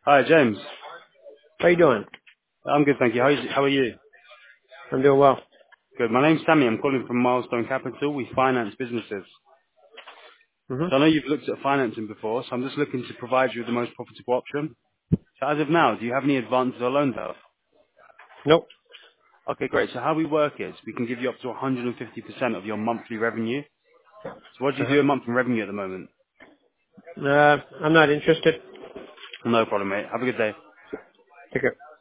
Hi, James. How you doing? I'm good, thank you. How are you? I'm doing well. Good. My name's Sammy. I'm calling from Milestone Capital. We finance businesses. hmm So I know you've looked at financing before, so I'm just looking to provide you with the most profitable option. So as of now, do you have any advances or loans out? Nope. Okay, great. So how we work is we can give you up to 150% of your monthly revenue. So what do you do Uh-huh. a month in revenue at the moment? I'm not interested. No problem, mate. Have a good day. Take care.